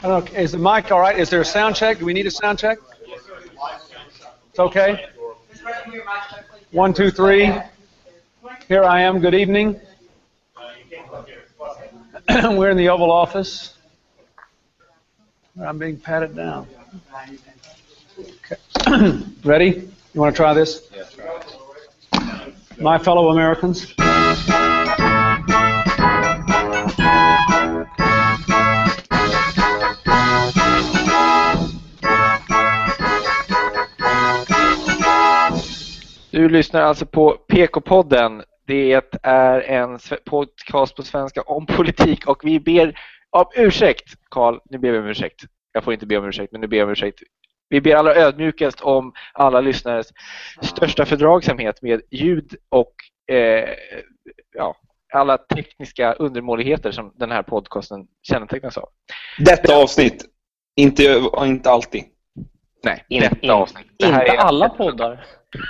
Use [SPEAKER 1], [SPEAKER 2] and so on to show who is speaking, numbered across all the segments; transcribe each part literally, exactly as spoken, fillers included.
[SPEAKER 1] I don't know, is the mic all right? Is there a sound check? Do we need a sound check? It's okay. One, two, three. Here I am. Good evening. We're in the Oval Office. I'm being patted down. Okay. Ready? You want to try this?
[SPEAKER 2] Yes, try it.
[SPEAKER 1] My fellow Americans.
[SPEAKER 3] Du lyssnar alltså på P K-podden. Det är en podcast på svenska om politik och vi ber om ursäkt. Carl, nu ber vi om ursäkt. Jag får inte be om ursäkt, men nu ber jag om ursäkt. Vi ber allra ödmjukast om alla lyssnares största fördragsamhet med ljud och eh, ja, alla tekniska undermåligheter som den här podcasten kännetecknas av.
[SPEAKER 2] Detta avsnitt, inte, inte alltid.
[SPEAKER 3] Nej,
[SPEAKER 4] In,
[SPEAKER 3] detta
[SPEAKER 4] in,
[SPEAKER 3] avsnitt. Det
[SPEAKER 4] inte
[SPEAKER 3] här är
[SPEAKER 4] alla poddar.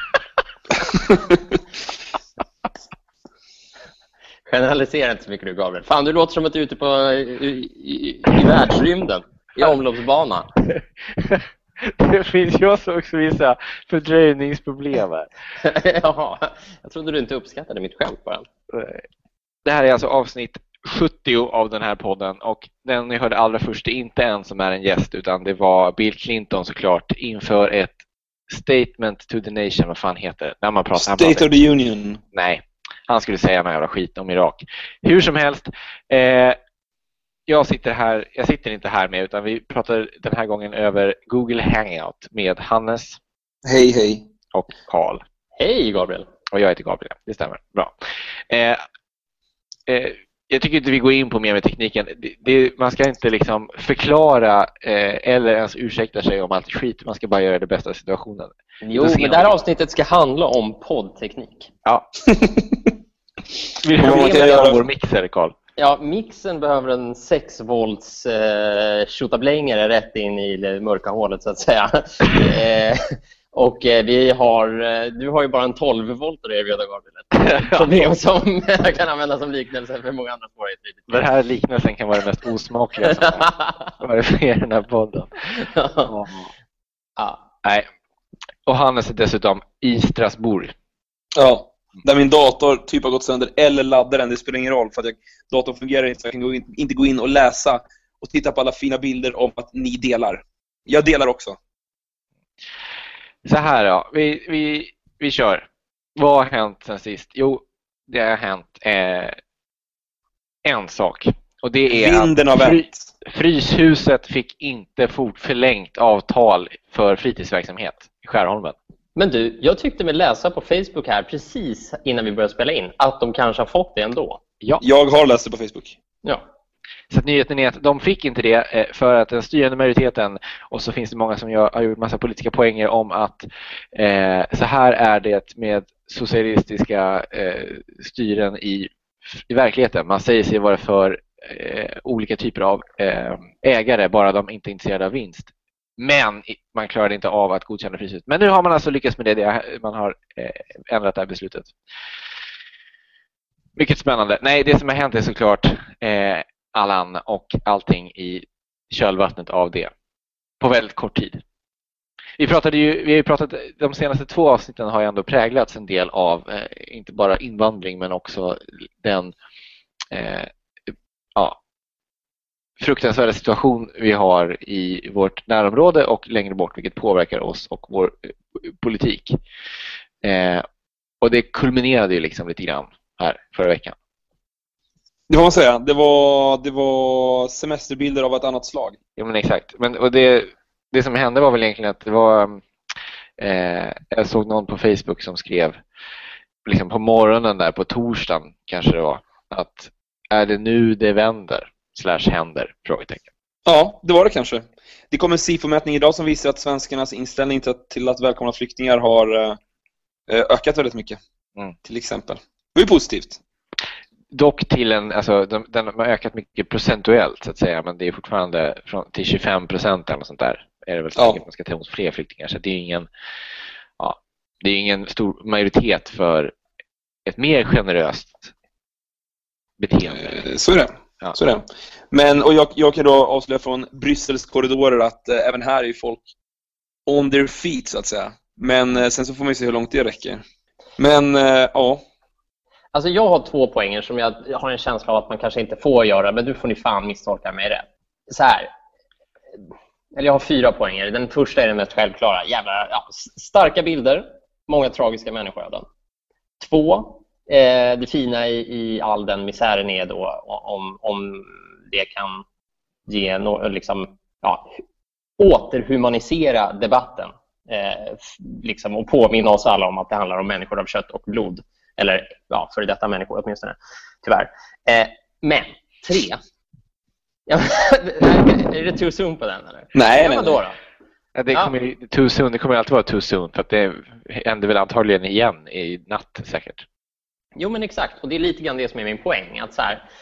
[SPEAKER 4] Generalisera inte så mycket nu, Gabriel. Fan, du låter som att du är ute på, i, i, i världsrymden, i omloppsbana.
[SPEAKER 3] Det finns ju också vissa fördröjningsproblem här.
[SPEAKER 4] Ja, jag trodde du inte uppskattade mitt skämt bara.
[SPEAKER 3] Det här är alltså avsnitt sjuttio av den här podden och den ni hörde allra först är inte en som är en gäst utan det var Bill Clinton såklart inför ett statement to the nation, vad fan heter det? När man pratar,
[SPEAKER 2] State
[SPEAKER 3] pratar.
[SPEAKER 2] of the Union.
[SPEAKER 3] Nej, han skulle säga några jävla skit om Irak. Hur som helst, eh, jag sitter här, jag sitter inte här med utan vi pratar den här gången över Google Hangout med Hannes.
[SPEAKER 2] Hej, hej.
[SPEAKER 3] Och Carl.
[SPEAKER 4] Hej, Gabriel.
[SPEAKER 3] Och jag heter Gabriel, det stämmer. Bra. Eh, eh, jag tycker inte vi går in på mer med tekniken. Det, det, man ska inte liksom förklara eh, eller ens ursäkta sig om allt skit. Man ska bara göra det bästa av situationen.
[SPEAKER 4] Jo, men det här avsnittet ska handla om poddteknik.
[SPEAKER 3] Ja. Vill du göra vår mixer, Carl?
[SPEAKER 4] Ja, mixen behöver en sex volts eh, tjotablängare rätt in i det mörka hålet så att säga. eh, och eh, vi har, eh, du har ju bara en tolv volt att erbjuda, Gabriel. Problem som jag kan använda som liknelse för många andra svårigheter.
[SPEAKER 3] Den här liknelsen kan vara det mest osmakliga som var för i den här podden.
[SPEAKER 4] Ja.
[SPEAKER 3] Ja. Nej. Och han är dessutom i Strasbourg.
[SPEAKER 2] Ja. Där min dator typ har gått sönder eller laddaren, det spelar ingen roll för att jag, datorn fungerar inte så jag kan gå in, inte gå in och läsa och titta på alla fina bilder om att ni delar. Jag delar också.
[SPEAKER 3] Så här då, vi, vi, vi kör. Vad har hänt sen sist? Jo, det har hänt eh, en sak. Och det är
[SPEAKER 2] Vinden
[SPEAKER 3] att
[SPEAKER 2] av
[SPEAKER 3] fry,
[SPEAKER 2] ett.
[SPEAKER 3] Fryshuset fick inte fort förlängt avtal för fritidsverksamhet i Skärholmen.
[SPEAKER 4] Men du, jag tyckte mig läsa på Facebook här precis innan vi började spela in att de kanske har fått det ändå.
[SPEAKER 3] Ja.
[SPEAKER 2] Jag har läst det på Facebook.
[SPEAKER 4] Ja.
[SPEAKER 3] Så att nyheten är att de fick inte det för att den styrande majoriteten, och så finns det många som har gjort massa politiska poänger om att eh, så här är det med socialistiska eh, styren i, i verkligheten. Man säger sig vara för eh, olika typer av eh, ägare, bara de inte är intresserade av vinst. Men man klarade inte av att godkänna fryshuset. Men nu har man alltså lyckats med det. Man har eh, ändrat det här beslutet. Mycket spännande. Nej, det som har hänt är såklart eh, Allan och allting i kölvattnet av det. På väldigt kort tid. Vi pratade ju, vi har ju pratat, de senaste två avsnitten har ju ändå präglats en del av eh, inte bara invandring men också den eh, ja, fruktansvärda situation vi har i vårt närområde och längre bort, vilket påverkar oss och vår politik. Eh, och det kulminerade ju liksom lite grann här förra veckan.
[SPEAKER 2] Det får man säga. Det var, det var semesterbilder av ett annat slag.
[SPEAKER 3] Ja, men exakt. Men, och det, det som hände var väl egentligen att det var... Eh, jag såg någon på Facebook som skrev liksom på morgonen där, på torsdagen kanske det var, att är det nu det vänder? Slash händer? Frågetecken.
[SPEAKER 2] Ja, det var det kanske. Det kom en SIFO-mätning idag som visar att svenskarnas inställning till att, till att välkomna flyktingar har eh, ökat väldigt mycket. Mm. Till exempel. Det är positivt.
[SPEAKER 3] Dock till en, alltså den, den har ökat mycket procentuellt så att säga, men det är fortfarande från, till tjugofem procent eller något sånt där. Är det väl så att man ska ta emot fler flyktingar, så det är ingen, ja, det är ingen stor majoritet för ett mer generöst beteende.
[SPEAKER 2] Så är det.
[SPEAKER 3] Ja.
[SPEAKER 2] Så det. Men, och jag, jag kan då avslöja från Bryssels korridorer att eh, även här är ju folk on their feet så att säga. Men eh, sen så får man ju se hur långt det räcker. Men eh, ja.
[SPEAKER 4] Alltså jag har två poänger som jag har en känsla av att man kanske inte får göra, men du får ni fan misstolka mig rätt. Så här. Eller jag har fyra poänger. Den första är den mest självklara. Jävla, ja, starka bilder, många tragiska människoöden. Två, eh, det fina i, i all den misären är då om, om det kan ge no, liksom, ja, återhumanisera debatten eh, liksom, och påminna oss alla om att det handlar om människor av kött och blod. Eller ja, för detta människor åtminstone, tyvärr. Eh, men, tre. Ja, är det too soon på den? Eller?
[SPEAKER 2] Nej,
[SPEAKER 4] ja,
[SPEAKER 2] nej,
[SPEAKER 4] men då, då?
[SPEAKER 3] Ja, det, kommer, ja. too soon, det kommer alltid vara too soon, för att det händer väl antagligen igen i natt säkert.
[SPEAKER 4] Jo, men exakt. Och det är lite grann det som är min poäng. Att så här,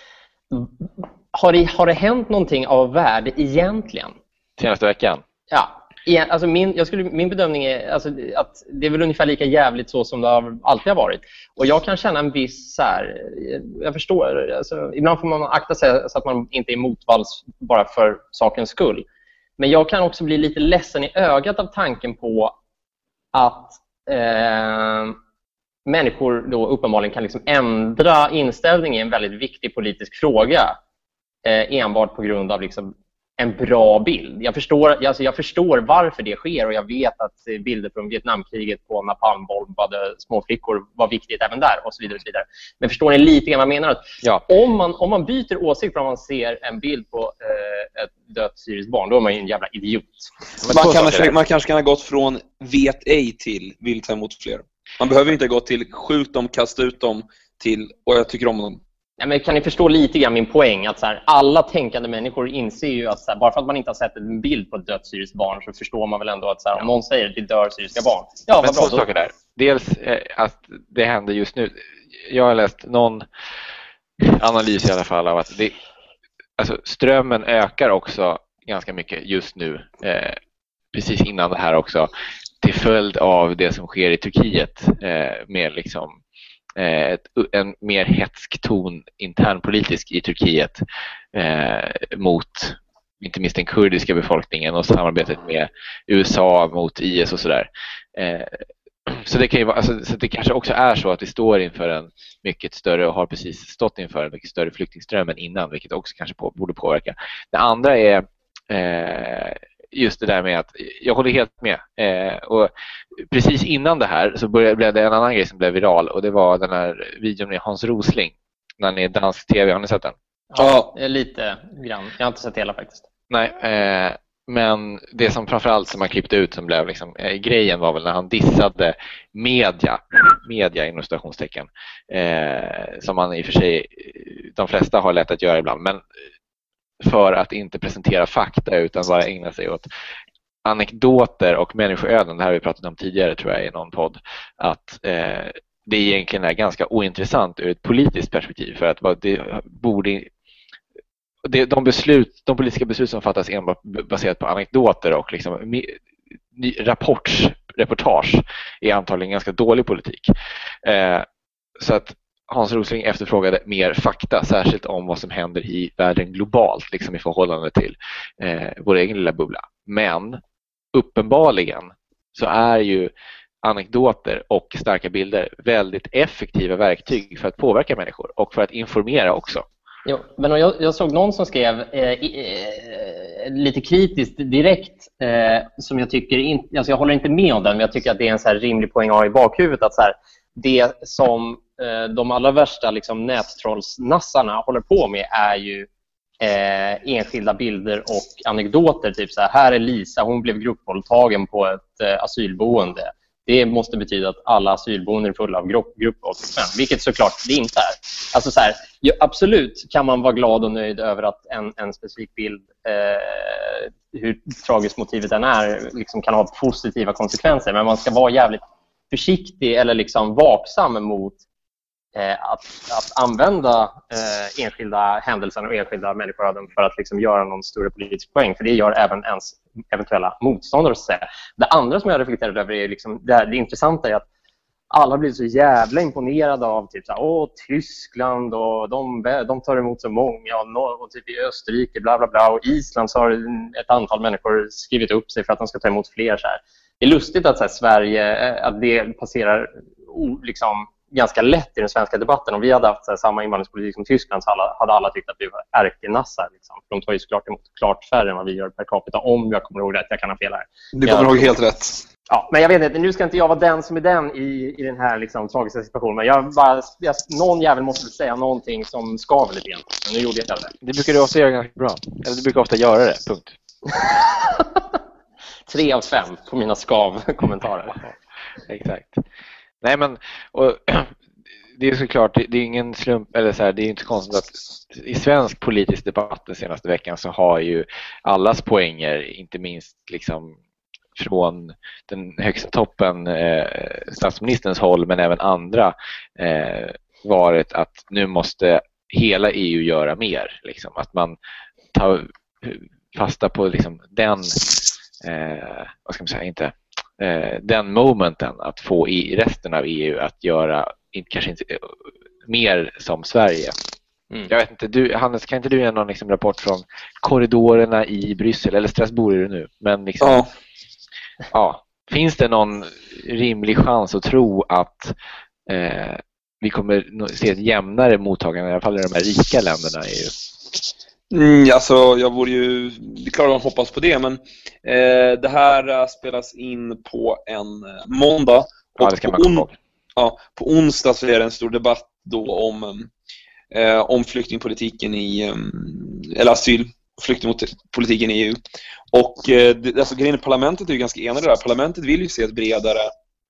[SPEAKER 4] har, det, har det hänt någonting av värde egentligen?
[SPEAKER 3] Senaste veckan?
[SPEAKER 4] Ja. Alltså min, jag skulle, min bedömning är alltså, att det är väl ungefär lika jävligt så som det har, alltid har varit. Och jag kan känna en viss så här, jag förstår, alltså, ibland får man akta sig så att man inte är motvalls bara för sakens skull. Men jag kan också bli lite ledsen i ögat av tanken på att eh, människor då uppenbarligen kan liksom ändra inställning i en väldigt viktig politisk fråga eh, enbart på grund av liksom en bra bild. Jag förstår, alltså jag förstår varför det sker, och jag vet att bilder från Vietnamkriget på napalmbombade småflickor var viktigt även där och så vidare och så vidare. Men förstår ni lite grann vad jag menar? Att
[SPEAKER 3] ja.
[SPEAKER 4] om, man, om man byter åsikt från man ser en bild på eh, ett dött syriskt barn, då är man ju en jävla idiot.
[SPEAKER 2] Man, kan, man kanske kan ha gått från vet ej till vill ta emot fler. Man behöver inte ha gått till skjut dem, kasta ut dem till och jag tycker om dem.
[SPEAKER 4] Ja, men kan ni förstå lite grann min poäng? Att så här, alla tänkande människor inser ju att så här, bara för att man inte har sett en bild på ett dött syriskt barn så förstår man väl ändå att så här, om någon säger att det dör syriska barn. Ja,
[SPEAKER 3] men
[SPEAKER 4] vad bra.
[SPEAKER 3] två saker där. Dels eh, att det händer just nu. Jag har läst någon analys i alla fall av att det, alltså, strömmen ökar också ganska mycket just nu. Eh, precis innan det här också. Till följd av det som sker i Turkiet eh, med liksom Ett, en mer hetsk ton internpolitisk i Turkiet eh, mot inte minst den kurdiska befolkningen och samarbetet med U S A mot I S och sådär. Eh, så, det kan ju vara, alltså, så det kanske också är så att vi står inför en mycket större och har precis stått inför en mycket större flyktingström än innan, vilket också kanske på, borde påverka. Det andra är eh, just det där med att jag håller helt med. Eh, och precis innan det här så började, blev det en annan grej som blev viral, och det var den här videon med Hans Rosling när han är dansk tv. Har ni sett den?
[SPEAKER 4] Ja, lite grann. Jag har inte sett hela faktiskt.
[SPEAKER 3] Nej, eh, men det som framförallt som man klippte ut som blev liksom, eh, grejen var väl när han dissade media, media inom stationstecken, eh, som man i och för sig de flesta har lätt att göra ibland, men för att inte presentera fakta utan bara ägna sig åt anekdoter och människoöden. Det här har vi pratat om tidigare tror jag i någon podd, att eh, det egentligen är ganska ointressant ur ett politiskt perspektiv, för att vad det borde det, de, beslut, de politiska beslut som fattas enbart baserat på anekdoter och liksom, rapports, reportage är antagligen ganska dålig politik. Eh, så att Hans Rosling efterfrågade mer fakta, särskilt om vad som händer i världen globalt, liksom i förhållande till eh, vår egen lilla bubbla. Men uppenbarligen så är ju anekdoter och starka bilder väldigt effektiva verktyg för att påverka människor och för att informera också.
[SPEAKER 4] Jo, men jag, jag såg någon som skrev eh, eh, lite kritiskt direkt eh, som jag tycker inte, alltså jag håller inte med om den, men jag tycker att det är en så här rimlig poäng att ha i bakhuvudet, att så här, det som eh, de allra värsta liksom, nättrollsnassarna håller på med är ju eh, enskilda bilder och anekdoter, typ så här, här är Lisa, hon blev gruppvåldtagen på ett eh, asylboende. Det måste betyda att alla asylboenden är fulla av grupp, gruppvåldtäktsmän, vilket såklart det inte är. Alltså så här, ja, absolut kan man vara glad och nöjd över att en, en specifik bild, eh, hur tragiskt motivet den är, liksom kan ha positiva konsekvenser. Men man ska vara jävligt försiktig eller liksom vaksam mot eh, att, att använda eh, enskilda händelser och enskilda människoöden för att liksom göra någon större politisk poäng. För det gör även ens eventuella motståndare. Så att säga. Det andra som jag reflekterar över är liksom, det, här, det intressanta är att alla blir så jävla imponerade av typ så här, åh, Tyskland och de, de tar emot så många och, och typ i Österrike bla bla bla och Island så har ett antal människor skrivit upp sig för att de ska ta emot fler så här. Det är lustigt att så här, Sverige, att det passerar o, liksom ganska lätt i den svenska debatten. Om vi hade haft så här, samma invandringspolitik som Tyskland så alla, hade alla tyckt att vi var ärkenassar. Liksom. De tar ju såklart emot klart färre än vad vi gör per capita, om jag kommer ihåg rätt. Jag kan ha fel här.
[SPEAKER 2] Du kommer ihåg helt rätt.
[SPEAKER 4] Ja, men jag vet inte, nu ska inte jag vara den som är den i, i den här liksom, tragiska situationen. Men jag bara, jag, någon jävel måste väl säga någonting som skaver lite grann. Men nu gjorde jag det.
[SPEAKER 3] Det brukar du ofta göra ganska bra. Eller du brukar ofta göra det, punkt.
[SPEAKER 4] Tre av fem på mina skav-kommentarer.
[SPEAKER 3] Exakt. Nej, men och, det är såklart, det, det är ingen slump, eller så här, det är inte konstigt att i svensk politisk debatt den senaste veckan så har ju allas poänger, inte minst liksom från den högsta toppen, eh, statsministerns håll, men även andra, eh, varit att nu måste hela E U göra mer. Liksom. Att man tar fasta på liksom den, eh, vad ska man säga, inte eh, den momenten att få i resten av E U att göra kanske inte mer som Sverige. Mm. Jag vet inte, du, Hannes, kan inte du ge någon liksom rapport från korridorerna i Bryssel, eller Strasbourg är det nu, men liksom, ja. Ja, finns det någon rimlig chans att tro att eh, vi kommer se ett jämnare mottagande, i alla fall i de här rika länderna i E U?
[SPEAKER 2] Mm, alltså, jag vore ju, det är klart att hoppas på det, men eh, det här spelas in på en måndag.
[SPEAKER 3] Ja, det ska man komma ihåg.
[SPEAKER 2] Ja, på onsdag så är det en stor debatt då om, eh, om flyktingpolitiken i, eller asyl, flyktingpolitiken i E U. Och eh, det, alltså, grejen i parlamentet är ju ganska enade där. Parlamentet vill ju se ett bredare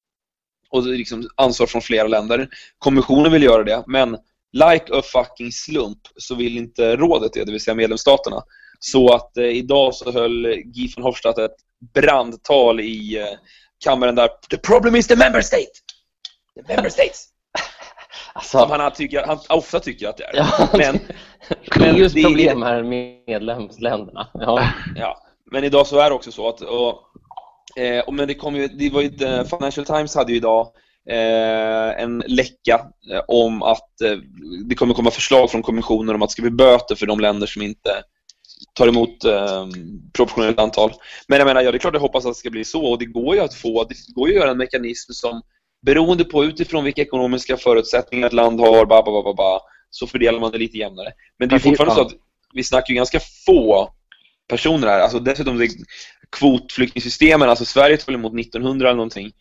[SPEAKER 2] och liksom ansvar från flera länder. Kommissionen vill göra det, men like a fucking slump så vill inte rådet det, det vill säga medlemsstaterna. Så att eh, idag så höll Guy Verhofstadt ett brandtal i eh, kammaren där the problem is the member state. The member states. Alltså, som han, tycker, han ofta tycker att det är.
[SPEAKER 4] Ja,
[SPEAKER 2] men,
[SPEAKER 4] men just det, problem här med medlemsländerna. Ja.
[SPEAKER 2] Ja, men idag så är det också så att och, eh, och men det kom ju, det var ju Financial Times hade ju idag eh, en läcka eh, om att eh, det kommer komma förslag från kommissionen om att det ska bli böter för de länder som inte tar emot eh, proportionellt antal. Men jag menar, ja, det är klart jag hoppas att det ska bli så, och det går ju att få, det går ju att göra en mekanism som beroende på utifrån vilka ekonomiska förutsättningar ett land har, ba, ba, ba, ba, så fördelar man det lite jämnare. Men det är fortfarande så att vi snackar ju ganska få personer här. Alltså dessutom det kvotflyktingsystemen, alltså Sverige tar väl emot nittonhundra eller någonting.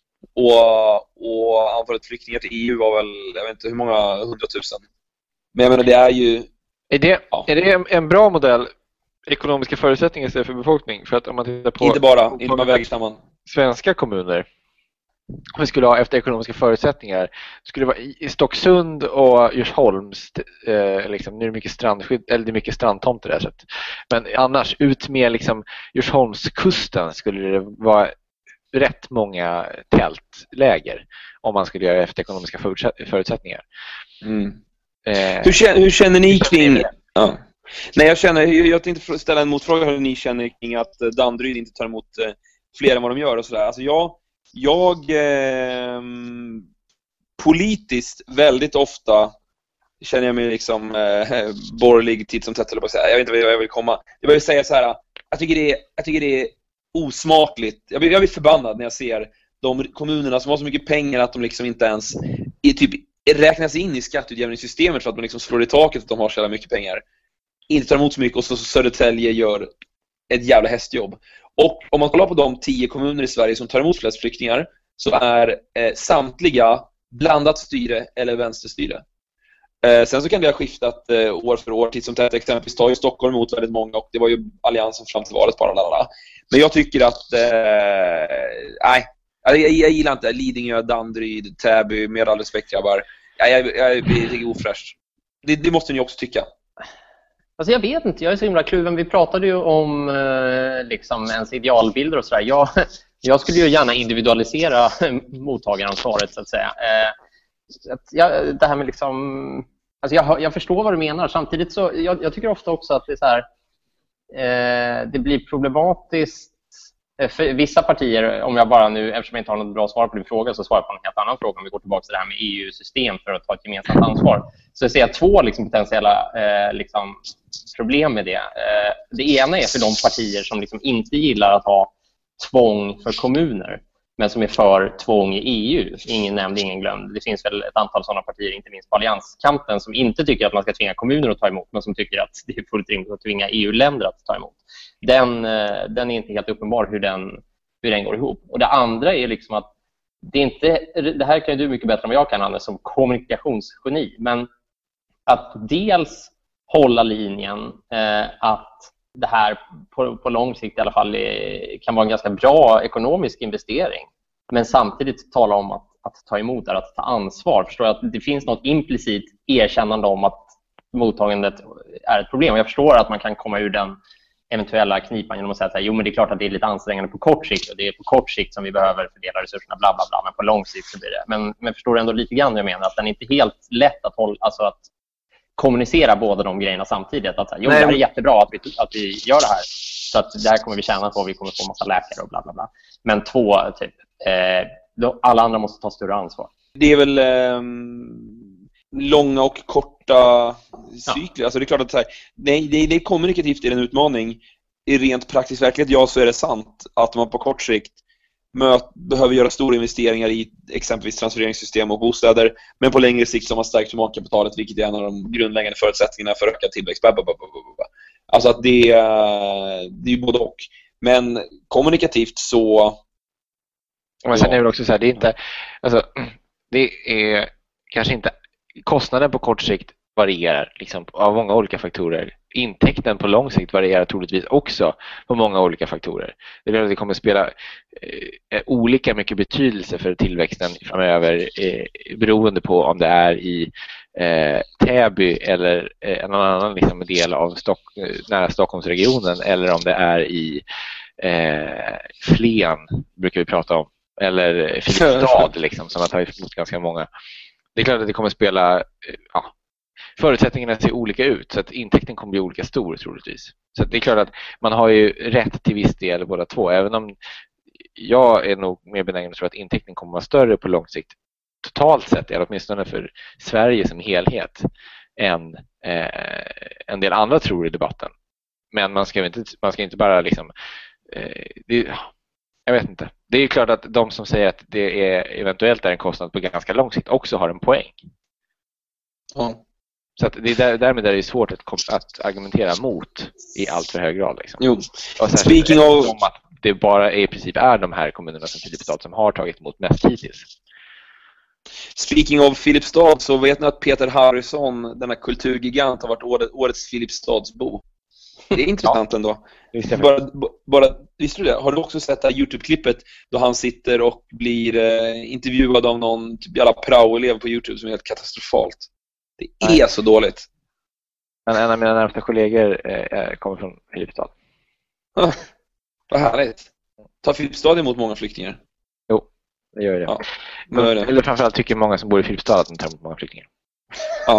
[SPEAKER 2] Och, och antalet flyktingar till E U var väl, jag vet inte hur många, hundratusen. Men jag menar, det är ju...
[SPEAKER 3] Är det, ja. är det en, en bra modell, ekonomiska förutsättningar istället för befolkning? För att om man tittar på...
[SPEAKER 2] Inte bara, inte man väger samman.
[SPEAKER 3] Svenska kommuner, om vi skulle ha efter ekonomiska förutsättningar, skulle det vara i Stocksund och Djursholms, eh, liksom, nu är det mycket strandskydd, eller det är mycket strandtomter där, så att, men annars ut med liksom Djursholmskusten skulle det vara rätt många tältläger om man skulle göra efter ekonomiska förutsättningar.
[SPEAKER 2] Mm. Eh, hur, känner, hur känner ni kring... Ja. Nej, jag känner, jag tänkte ställa en motfråga hur ni känner kring att Danderyd inte tar emot fler än vad de gör och sådär. Alltså jag Jag eh, politiskt väldigt ofta känner jag mig liksom eh, borgerlig titt som tätt, eller på att säga. Jag vet inte vad jag vill komma. Jag vill säga så här, jag tycker det är, jag tycker det är osmakligt. Jag blir, jag blir förbannad när jag ser de kommunerna som har så mycket pengar att de liksom inte ens är, typ, räknas in i skatteutjämningssystemet för att de liksom slår i taket att de har så jävla mycket pengar. Inte tar emot så mycket, och så Södertälje gör ett jävla hästjobb. Och om man kollar på de tio kommuner i Sverige som tar emot flest flyktingar, så är eh, samtliga blandat styre eller vänsterstyre. Eh, sen så kan det ha skiftat eh, år för år. Till som tätt exempelvis tar ju Stockholm emot väldigt många, och det var ju alliansen fram till valet bara. Lalala. Men jag tycker att eh, nej, jag, jag gillar inte Lidingö, Danderyd, Täby, med all respekt grabbar. Jag, jag, jag blir ofräsch. Det, det måste ni också tycka.
[SPEAKER 4] Alltså jag vet inte, jag är så himla kluven. Vi pratade ju om eh, liksom ens idealbilder och sådär. Jag, jag skulle ju gärna individualisera mottagaransvaret, så att säga. Eh, att jag, det här med liksom... Alltså jag, jag förstår vad du menar. Samtidigt så... Jag, jag tycker ofta också att det är så här... Eh, det blir problematiskt för vissa partier, om jag bara nu, eftersom jag inte har något bra svar på din fråga, så svarar jag på en helt annan fråga om vi går tillbaka till det här med E U-system för att ta ett gemensamt ansvar. Så jag ser två liksom, potentiella eh, liksom, problem med det. Eh, det ena är för de partier som liksom inte gillar att ha tvång för kommuner, men som är för tvång i E U. Ingen nämnd, ingen glömd. Det finns väl ett antal sådana partier, inte minst på allianskanten, som inte tycker att man ska tvinga kommuner att ta emot, men som tycker att det är fullt rimligt att tvinga E U-länder att ta emot. Den, den är inte helt uppenbar hur den, hur den går ihop. Och det andra är liksom att det, är inte, det här kan du mycket bättre än vad jag kan, Anne, som kommunikationsgeni, men att dels hålla linjen eh, att det här på, på lång sikt i alla fall är, kan vara en ganska bra ekonomisk investering, men samtidigt tala om att, att ta emot är att ta ansvar. Förstår jag att det finns något implicit erkännande om att mottagandet är ett problem. Jag förstår att man kan komma ur den eventuella knipan genom att säga att jo, men det är klart att det är lite ansträngande på kort sikt och det är på kort sikt som vi behöver fördela resurserna, bla bla bla, men på lång sikt så blir det. Men, men förstår du ändå lite grann vad jag menar, att den är inte helt lätt att hålla, alltså att kommunicera båda de grejerna samtidigt. Att säga, jo, det här är jättebra att vi, att vi gör det här, så att det här kommer vi tjäna på, vi kommer få massa läkare och bla bla bla. Men två, typ, eh, då, alla andra måste ta större ansvar.
[SPEAKER 2] Det är väl eh, långa och korta cykler. Ja. Alltså det är klart att så här, nej, det, det är kommunikativt är en utmaning. I rent praktisk verklighet, ja, så är det sant att man på kort sikt möt, behöver göra stora investeringar i exempelvis transfereringssystem och bostäder, men på längre sikt så har man stärkt humankapitalet, vilket är en av de grundläggande förutsättningarna för ökad tillväxt. Alltså att det, det är både och. Men kommunikativt så...
[SPEAKER 3] Men sen är det också så här, det är inte... Alltså, det är kanske inte... Kostnaden på kort sikt varierar liksom, av många olika faktorer. Intäkten på lång sikt varierar troligtvis också på många olika faktorer. Det är att det kommer att spela eh, olika mycket betydelse för tillväxten framöver eh, beroende på om det är i eh, Täby eller eh, en annan liksom, del av Stock- nära Stockholmsregionen, eller om det är i eh, Flen, brukar vi prata om, eller Filipstad liksom, som har tagit emot ganska många. Det är klart att det kommer att spela... Ja, förutsättningarna ser olika ut, så att intäkten kommer bli olika stor troligtvis. Så att det är klart att man har ju rätt till viss del båda två, även om jag är nog mer benägen att tro att intäkten kommer att vara större på lång sikt totalt sett, eller åtminstone för Sverige som helhet, än eh, en del andra tror i debatten. Men man ska inte, man ska inte bara liksom... Eh, det, jag vet inte. Det är klart att de som säger att det är eventuellt är en kostnad på ganska lång sikt också har en poäng.
[SPEAKER 2] Ja.
[SPEAKER 3] Så att det är där, därmed är det svårt att, att argumentera mot i allt för hög grad. Liksom.
[SPEAKER 2] Jo.
[SPEAKER 3] Och
[SPEAKER 2] Speaking of...
[SPEAKER 3] Om att det bara i princip är de här kommunerna som Filipstad som har tagit emot mest hittills.
[SPEAKER 2] Speaking of Filipstad, så vet ni att Peter Harrison, denna kulturgigant, har varit årets Filipstadsbo. Det är intressant ja. ändå. Bara, bara, visste du det? Har du också sett det här YouTube-klippet då han sitter och blir eh, intervjuad av någon typ jävla prao-elev på YouTube som är helt katastrofalt? Det Nej. är så dåligt.
[SPEAKER 3] Men en av mina närmsta kollegor eh, kommer från Filipstad.
[SPEAKER 2] Ah, vad härligt. Tar Filipstad emot många flyktingar?
[SPEAKER 3] Jo, det gör det.
[SPEAKER 2] Ja,
[SPEAKER 3] Men, det. Eller framförallt tycker många som bor i Filipstad att de tar emot många flyktingar.
[SPEAKER 2] Ja.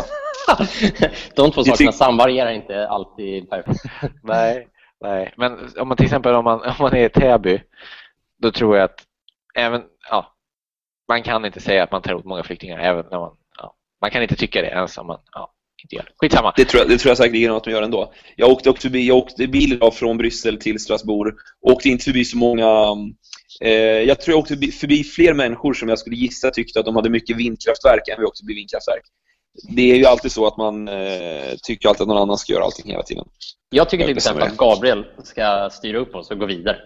[SPEAKER 4] De två sakerna samvarierar inte alltid perfekt.
[SPEAKER 3] nej, nej. Men om man till exempel om man, om man är i Täby, då tror jag att även, ja, man kan inte säga att man tar emot många flyktingar även när man, ja, man kan inte tycka det ens om man, ja, inte gör det. Skitsamma.
[SPEAKER 2] Det tror jag, det tror jag säkert att de gör ändå. Jag åkte också förbi, jag åkte bil idag från Bryssel till Strasbourg. Åkte inte förbi så många, eh, jag tror jag åkte förbi, förbi fler människor som jag skulle gissa tyckte att de hade mycket vindkraftverk än vi åkte förbi vindkraftverk. Det är ju alltid så att man eh, tycker alltid att någon annan ska göra allting hela tiden.
[SPEAKER 4] Jag tycker till exempel att Gabriel ska styra upp oss och gå vidare.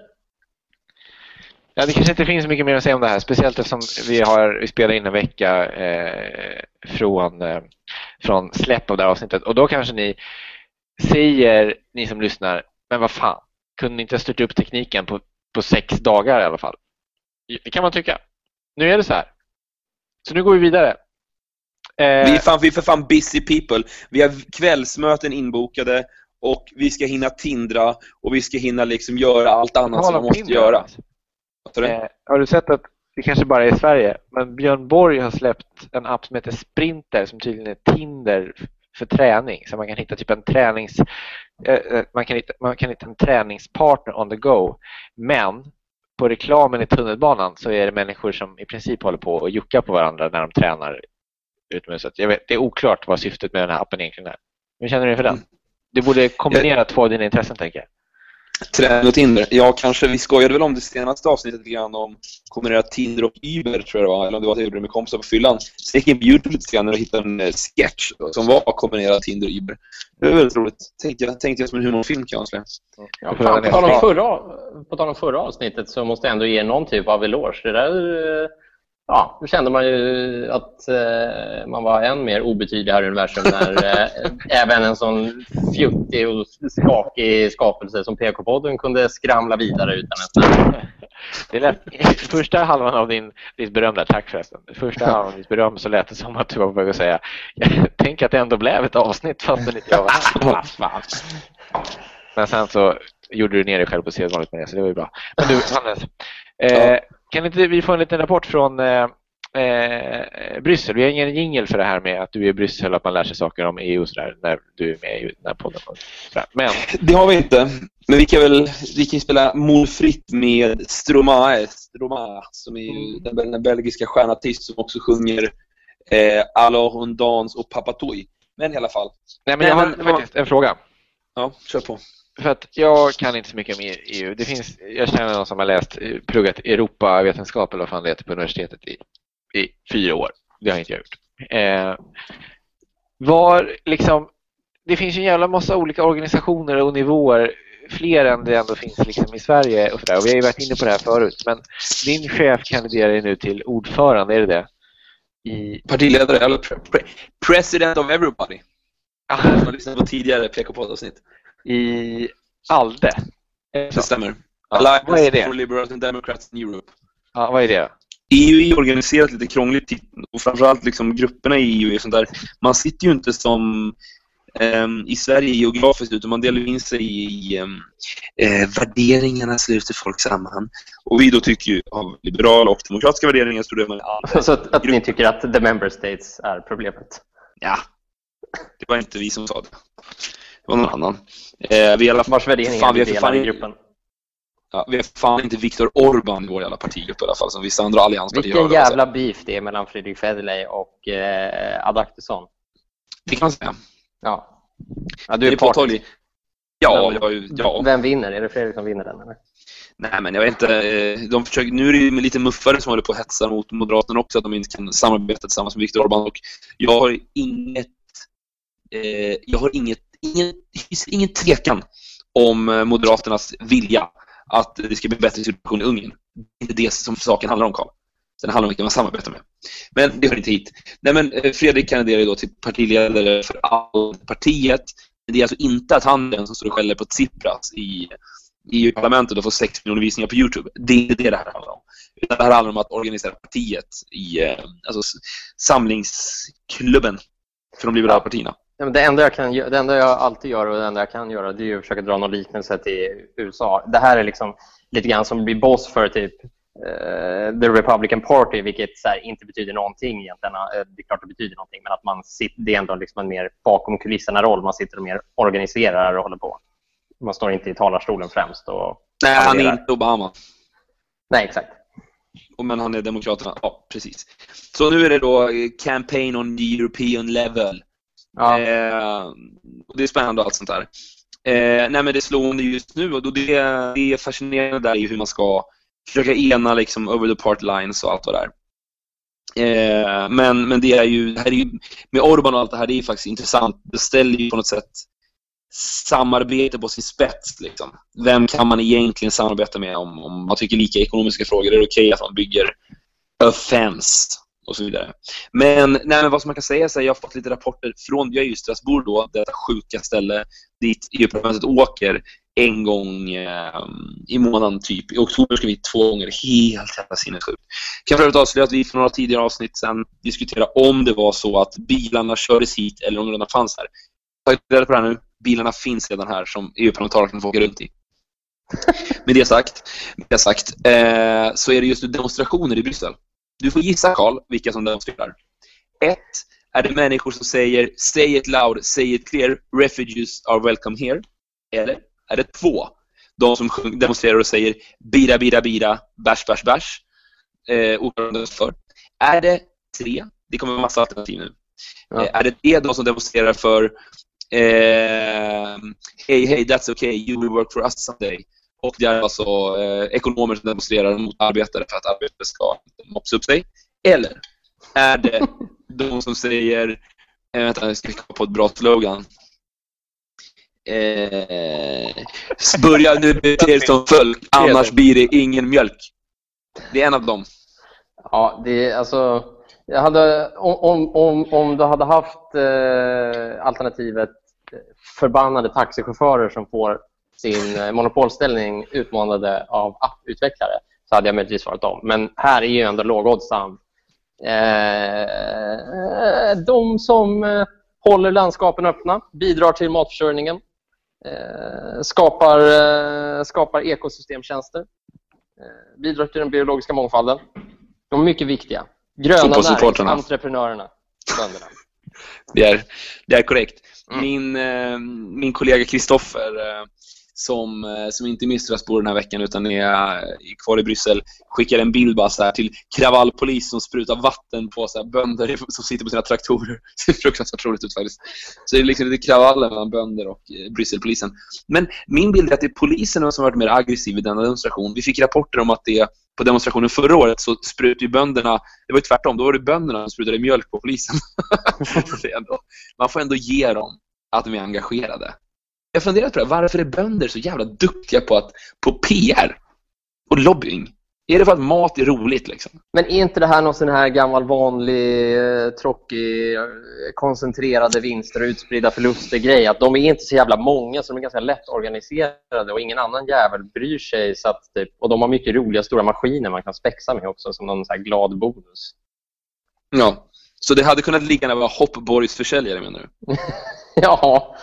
[SPEAKER 3] Ja, det kanske inte finns så mycket mer att säga om det här. Speciellt eftersom vi, har, vi spelar in en vecka eh, från, eh, från släpp av det här avsnittet. Och då kanske ni säger, ni som lyssnar, men vad fan, kunde ni inte styrt upp tekniken på, på sex dagar i alla fall? Det kan man tycka. Nu är det så här. Så nu går vi vidare.
[SPEAKER 2] Vi är, fan, vi är för fan busy people. Vi har kvällsmöten inbokade och vi ska hinna tindra och vi ska hinna liksom göra allt annat som man måste tindra. göra.
[SPEAKER 3] Eh, har du sett att det kanske bara är i Sverige, men Björn Borg har släppt en app som heter Sprinter som tydligen är Tinder för träning, så man kan hitta typ en tränings eh, man kan hitta, man kan hitta en träningspartner on the go, men på reklamen i tunnelbanan så är det människor som i princip håller på och juckar på varandra när de tränar utomhus. Jag vet, det är oklart vad syftet med den här appen egentligen är. Men känner du för den? Du borde kombinera två av dina intressen, tänker jag.
[SPEAKER 2] Träning och Tinder. Ja, kanske. Vi skojade väl om det senaste avsnittet grann om kombinera Tinder och Uber, tror jag det var. Eller om det var att jag gjorde det med kompisar på fyllan. Så jag gick in på YouTube lite grann och hittade en sketch som var kombinerad Tinder och Uber. Det var väldigt roligt. Tänkte jag, tänkte jag som en humorfilm, kanske.
[SPEAKER 4] Ja, på tal om förra, på tal om förra avsnittet så måste jag ändå ge någon typ av eloge. Det där, ja, då kände man ju att eh, man var än mer obetydlig här i universum när eh, även en sån fjuttig och skakig skapelse som P K-podden kunde skramla vidare utan en sån.
[SPEAKER 3] Det lät, första halvan av din, ditt beröm där, tack förresten. Första halvan av ditt beröm så lät det som att du var på väg att säga jag tänker att det ändå blev ett avsnitt fast det inte jag var här. Men sen så gjorde du ner dig själv på sedvanligt med det, så det var ju bra. Men du, Hannes, eh, kan inte vi få en liten rapport från eh, eh, Bryssel? Vi har ingen jingle för det här med att du är i Bryssel och att man lär sig saker om E U och sådär när du är med i den här podden. Men
[SPEAKER 2] det har vi inte. Men vi kan väl vi kan spela målfritt med Stromae, Stromae som är ju den, den belgiska stjärnartist som också sjunger eh, Alors on danse och Papatoy. Men i alla fall.
[SPEAKER 3] Nej, men jag har men, faktiskt en fråga.
[SPEAKER 2] Ja, kör på.
[SPEAKER 3] För att jag kan inte så mycket om E U. Det finns, jag känner någon som har läst, pluggat Europavetenskap eller vad fan det heter på universitetet i, i fyra år. Det har inte jag gjort. Eh, var liksom, det finns ju en jävla massa olika organisationer och nivåer, fler än det ändå finns liksom i Sverige och sådär. Och vi har ju varit inne på det här förut. Men din chef kandiderar nu till ordförande, är det det? I...
[SPEAKER 2] Partiledare eller pre- pre- president of everybody. Ah, jag har lyssnat på tidigare P K-poddavsnitt.
[SPEAKER 3] I ALDE.
[SPEAKER 2] Det stämmer.
[SPEAKER 3] Ja,
[SPEAKER 2] Alliance
[SPEAKER 3] vad är det?
[SPEAKER 2] for Liberals and Democrats in Europe.
[SPEAKER 3] Ja, vad är det?
[SPEAKER 2] E U är organiserat lite krångligt och framförallt liksom grupperna i E U är sånt där. Man sitter ju inte som um, i Sverige geografiskt utan man delar in sig i um, eh, värderingarna sluter folk samman. Och vi då tycker ju av liberala och demokratiska värderingar så det man alla.
[SPEAKER 4] Så att, att ni tycker att the member states är problemet?
[SPEAKER 2] Ja. Det var inte vi som sa det. Det var någon annan. Eh, vi alla
[SPEAKER 4] Vars värderingar vi delar i gruppen.
[SPEAKER 2] Ja, vi har fan inte Viktor Orbán i vår jävla partigrupp i alla fall som vissa andra allianspartier.
[SPEAKER 4] Vilken jävla beef det är mellan Fredrik Federley och eh, Adaktusson.
[SPEAKER 2] Det kan man säga.
[SPEAKER 4] Ja. Ja, du är, är påtaglig.
[SPEAKER 2] Ja, ja, ja.
[SPEAKER 4] Vem vinner? Är det Fredrik som vinner den eller?
[SPEAKER 2] Nej, men jag vet inte. De försöker, nu är det ju lite muffare som håller på att hetsa mot Moderaterna också att de inte kan samarbeta tillsammans med Viktor Orbán och jag har inget eh, jag har inget ingen, ingen tvekan om Moderaternas vilja att det ska bli en bättre situation i Ungern. Det är inte det som saken handlar om, Carl. Sen handlar det om vilka man samarbetar med. Men det hör inte hit. Nej, men Fredrik kandiderar då till partiledare för all partiet. Det är alltså inte att han är den som står och skäller på Tsipras i E U-parlamentet och får sex miljoner visningar på YouTube. Det är inte det det här handlar om. Utan det här handlar om att organisera partiet i alltså, samlingsklubben för de liberala partierna.
[SPEAKER 4] Det enda, jag kan, det enda jag alltid gör och det enda jag kan göra det är att försöka dra någon liknelse till U S A. Det här är liksom lite grann som blir boss för typ uh, the Republican Party, vilket så här, inte betyder någonting egentligen. Uh, det är klart det betyder någonting, men att man sitter, det är ändå liksom en mer bakom kulisserna roll. Man sitter och mer organiserar och håller på. Man står inte i talarstolen främst. Och
[SPEAKER 2] Nej, han är inte Obama.
[SPEAKER 4] Nej, exakt.
[SPEAKER 2] Men han är demokraterna. Ja, precis. Så nu är det då campaign on the European level. Ja. Eh, det är spännande och allt sånt där. Eh, nej men det slående just nu och då det, det är fascinerande där i hur man ska försöka ena liksom over the part lines och allt vad där. Eh, men men det är ju det här är ju med Orbán och allt det här, det är ju faktiskt intressant. Det ställer ju på något sätt samarbete på sin spets liksom. Vem kan man egentligen samarbeta med om, om man tycker lika ekonomiska frågor? Är det okej att man bygger a fence och så vidare. Men, nej, men vad som man kan säga så är jag har fått lite rapporter från, jag är ju i Strasbourg då, detta sjuka ställe dit E U-parlamentet åker en gång eh, i månaden typ. I oktober ska vi två gånger, helt jävla sinnessjukt. Kan för övrigt avslöja att vi för några tidigare avsnitt sen diskutera om det var så att bilarna kördes hit eller om de redan fanns här. Jag har reda på det här nu. Bilarna finns redan här som E U-parlamentarikerna får åka runt i. Med det sagt, med det sagt eh, så är det just nu demonstrationer i Bryssel. Du får gissa, Carl, vilka som demonstrerar. Ett, är det människor som säger say it loud, say it clear, refugees are welcome here? Eller är det två de som demonstrerar och säger bira, bira, bira, bärs, bärs, bärs, eh, ordförande för. Är det tre? Det kommer vara massa alternativ nu.
[SPEAKER 4] Ja.
[SPEAKER 2] Eh, är det det de som demonstrerar för eh, hey, hey, that's okay, you will work for us someday? Och det är alltså eh, ekonomer som demonstrerar mot arbetare för att arbetare ska mopsa upp sig. Eller är det de som säger eh, vänta, jag ska komma på ett bra slogan. Eh, börja nu bete er som folk, annars blir det ingen mjölk. Det är en av dem.
[SPEAKER 4] Ja, det är alltså jag hade om om om du hade haft eh, alternativet förbannade taxichaufförer som får sin eh, monopolställning utmanade av apputvecklare, så hade jag möjligtvis svarat dem. Men här är ju ändå lågoddsam. Eh, de som eh, håller landskapen öppna, bidrar till matförsörjningen, eh, skapar eh, skapar ekosystemtjänster, eh, bidrar till den biologiska mångfalden. De är mycket viktiga. Gröna näringsentreprenörerna, bönderna.
[SPEAKER 2] Det är, det är korrekt.
[SPEAKER 4] Mm.
[SPEAKER 2] Min, eh, min kollega Kristoffer eh, som, eh, som inte är i Strasbourg den här veckan utan är eh, kvar i Bryssel, skickar en bild bara så här till kravallpolis som sprutar vatten på så här bönder som sitter på sina traktorer. Det är fruktansvärt roligt ut faktiskt. Så det är liksom lite kravaller mellan bönder och eh, Brysselpolisen. Men min bild är att det är polisen som har varit mer aggressiv i denna demonstration. Vi fick rapporter om att det på demonstrationen förra året så sprutade ju bönderna, det var ju tvärtom, då var det bönderna som sprutade mjölk på polisen. Det är ändå, man får ändå ge dem att de är engagerade. Jag funderar på det, varför är bönder så jävla duktiga på, att, på P R och lobbying? Är det för att mat är roligt liksom?
[SPEAKER 4] Men är inte det här någon sån här gammal vanlig eh, tråkig eh, koncentrerade vinster och utspridda förluster grej, att de är inte så jävla många så de är ganska lätt organiserade och ingen annan jävel bryr sig, så att, typ, och de har mycket roliga stora maskiner man kan spexa med också som någon så här glad bonus.
[SPEAKER 2] Ja, så det hade kunnat ligga när det var Hoppborgs försäljare, menar du?
[SPEAKER 4] Ja.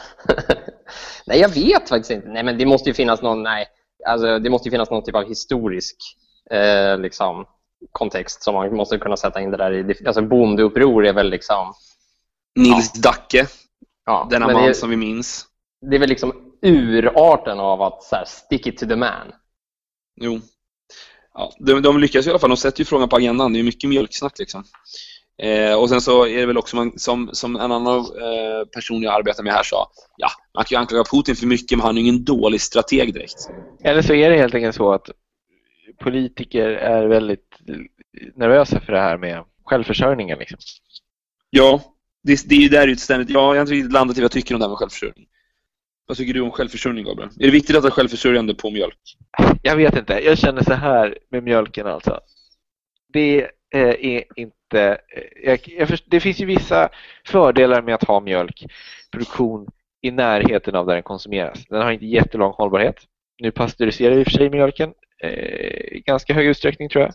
[SPEAKER 4] Nej, jag vet faktiskt inte. Nej, men det måste ju finnas någon nej, alltså det måste ju finnas någon typ av historisk eh, liksom kontext som man måste kunna sätta in det där i. Alltså bondeuppror är väl liksom
[SPEAKER 2] Nils ja. Dacke.
[SPEAKER 4] Ja,
[SPEAKER 2] denna man det, som vi minns.
[SPEAKER 4] Det är väl liksom urarten av att så här, stick it to the man.
[SPEAKER 2] Jo. Ja, de, de lyckas i alla fall. De sätter ju frågan på agendan. Det är mycket mjölksnack liksom. Eh, och sen så är det väl också man, som, som en annan eh, person jag arbetar med här sa, ja, man kan ju anklaga Putin för mycket men han är ju ingen dålig strateg direkt.
[SPEAKER 3] Eller så är det helt enkelt så att politiker är väldigt nervösa för det här med självförsörjningen liksom.
[SPEAKER 2] Ja, det, det är ju där utständigt. Ja, jag har inte riktigt landat i vad jag tycker om det här med självförsörjning. Vad tycker du om självförsörjning, Gabriel? Är det viktigt att ha självförsörjande på mjölk?
[SPEAKER 3] Jag vet inte. Jag känner så här med mjölken alltså. Det eh, är inte... Eh, jag, jag först, det finns ju vissa fördelar med att ha mjölkproduktion i närheten av där den konsumeras. Den har inte jättelång hållbarhet. Nu pasteuriserar vi för sig mjölken eh, i ganska hög utsträckning, tror jag.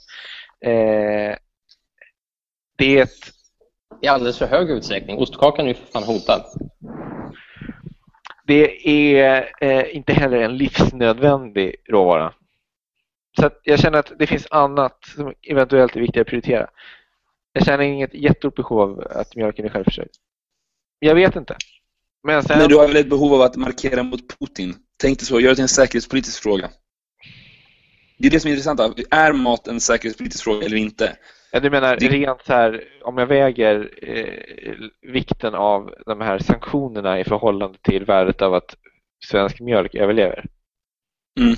[SPEAKER 3] Eh, det är ett...
[SPEAKER 4] I alldeles för hög utsträckning. Ostkakan är ju fan hotad.
[SPEAKER 3] Det är eh, inte heller en livsnödvändig råvara. Så att jag känner att det finns annat som eventuellt är viktigt att prioritera. Jag känner inget jättestort behov av att mjölken är självförsörjd. Jag vet inte. Men, sen...
[SPEAKER 2] Men du har väl ett behov av att markera mot Putin? Tänk dig så, gör det till en säkerhetspolitisk fråga. Det är det som är intressant. Är mat en säkerhetspolitisk fråga eller inte?
[SPEAKER 3] Ja, du menar
[SPEAKER 2] det...
[SPEAKER 3] rent så här, om jag väger eh, vikten av de här sanktionerna i förhållande till värdet av att svensk mjölk överlever?
[SPEAKER 2] Mm.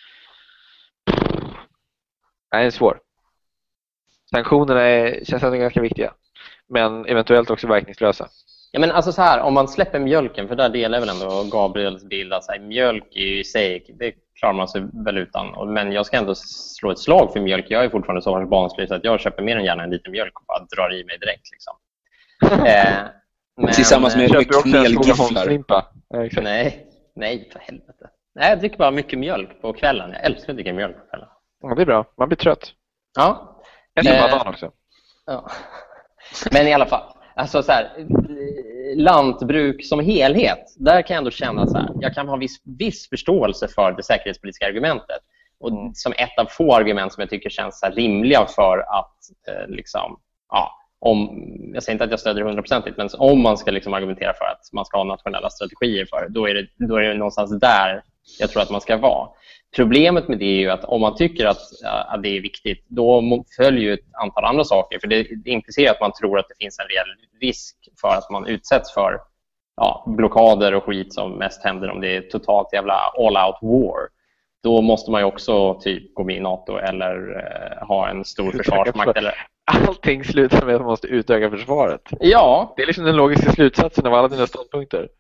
[SPEAKER 3] Nej, det är svår. Sanktionerna är, känns ändå ganska viktiga. Men eventuellt också verkningslösa.
[SPEAKER 4] Ja, men alltså så här, om man släpper mjölken, för där delar väl ändå Gabriels bild att så här, mjölk i sig, det klarar man sig väl utan. Men jag ska ändå slå ett slag för mjölk. Jag är fortfarande så barnslig så att jag köper mer än gärna en liten mjölk och bara drar i mig direkt liksom. eh, men,
[SPEAKER 2] Tillsammans med
[SPEAKER 3] knelgifflar.
[SPEAKER 4] Nej, nej för helvete. Nej, jag dricker bara mycket mjölk på kvällen. Jag älskar att dricka mjölk på kvällen.
[SPEAKER 3] Ja, det är bra. Man blir trött.
[SPEAKER 4] Ja.
[SPEAKER 3] Jag tar eh, dagen också.
[SPEAKER 4] Ja. Men i alla fall. Alltså så här, lantbruk som helhet, där kan jag ändå känna så här, jag kan ha viss, viss förståelse för det säkerhetspolitiska argumentet. Och som ett av få argument som jag tycker känns så här rimliga för att eh, liksom, ja, om, jag säger inte att jag stöder hundraprocentigt, men om man ska liksom argumentera för att man ska ha nationella strategier för, då är det, då är det någonstans där jag tror att man ska vara. Problemet med det är ju att om man tycker att, att det är viktigt, då följer ju ett antal andra saker. För det, det implicerar att man tror att det finns en reell risk för att man utsätts för ja, blockader och skit som mest händer om det är totalt jävla all-out war. Då måste man ju också typ gå med i NATO eller eh, ha en stor försvarsmakt. Eller...
[SPEAKER 3] Allting slutar med att man måste utöka försvaret.
[SPEAKER 4] Ja.
[SPEAKER 3] Det är liksom den logiska slutsatsen av alla dina ståndpunkter.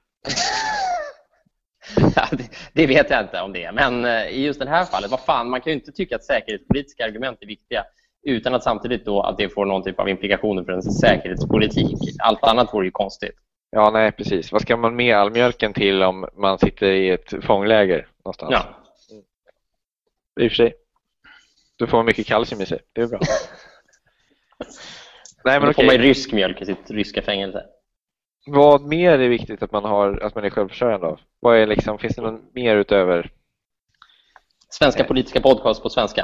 [SPEAKER 4] Ja, det, det vet jag inte om det är. Men eh, i just det här fallet, vad fan, man kan ju inte tycka att säkerhetspolitiska argument är viktiga utan att samtidigt då att det får någon typ av implikationer för en säkerhetspolitik. Allt annat vore ju konstigt.
[SPEAKER 3] Ja, nej, precis. Vad ska man med all mjölken till om man sitter i ett fångläger någonstans?
[SPEAKER 4] Ja.
[SPEAKER 3] I och för sig. Då får man mycket kalcium i sig. Det är bra. Nej, men
[SPEAKER 4] då
[SPEAKER 3] okej.
[SPEAKER 4] får man ju rysk mjölk i sitt ryska fängelse.
[SPEAKER 3] Vad mer är viktigt att man har att man är självförsörjande av? Vad är liksom, finns det något mer utöver?
[SPEAKER 4] Svenska politiska podcast på svenska.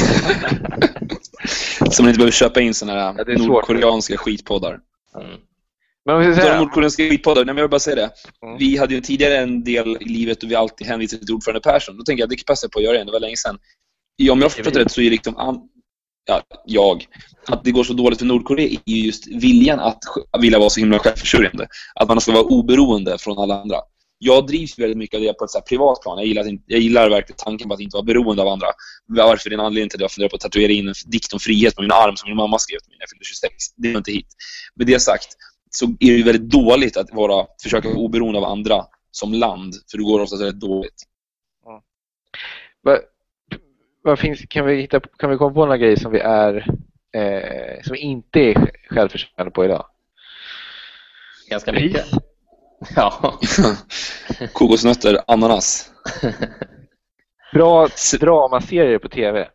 [SPEAKER 2] Som man inte behöver köpa in såna här
[SPEAKER 3] ja,
[SPEAKER 2] nordkoreanska svårt. skitpoddar.
[SPEAKER 4] Mm.
[SPEAKER 2] Men om vi säga... De nordkoreanska skitpoddar, nej, men jag vill bara säga det.
[SPEAKER 3] Mm. Vi
[SPEAKER 2] hade ju tidigare en del i livet och vi alltid hänvisade till ordförande Persson. Då tänker jag att det passar på att göra det, det var länge sedan. Ja, om jag förstått rätt så är liksom an... ja, jag att det går så dåligt för Nordkorea är ju just viljan att vilja vara så himla självförsörjande. Att man ska vara oberoende från alla andra. Jag drivs väldigt mycket av det på ett så här privat plan. Jag gillar, jag gillar verkligen tanken på att inte vara beroende av andra. Varför det är en anledning till att jag funderar på att tatuera in en dikt om frihet på min arm som min mamma skrev till mig när jag fyllde tjugosex. Det är inte hit. Med det sagt så är det väldigt dåligt att vara, försöka vara oberoende av andra som land. För det går ofta väldigt dåligt.
[SPEAKER 3] Mm. Vad, vad finns, kan, vi hitta, kan vi komma på några grejer som vi är eh, som vi inte är självförsörjande på idag?
[SPEAKER 4] Ganska mycket. Ja.
[SPEAKER 2] Kokosnötter, ananas.
[SPEAKER 3] Bra dramaserier på tv.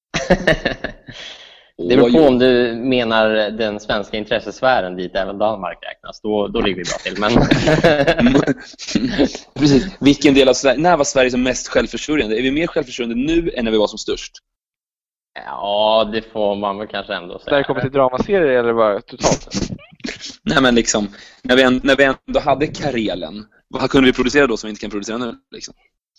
[SPEAKER 4] Det beror på om du menar den svenska intressesfären dit även Danmark räknas. Då, då ligger vi bra till. Men...
[SPEAKER 2] Precis. Vilken del av Sverige, när var Sverige som mest självförsörjande? Är vi mer självförsörjande nu än när vi var som störst?
[SPEAKER 4] Ja, det får man väl kanske ändå säga.
[SPEAKER 3] När det kommer till dramaserier eller bara totalt?
[SPEAKER 2] Nej, men liksom, när vi, när vi ändå hade Karelen, vad kunde vi producera då som vi inte kan producera nu? Liksom?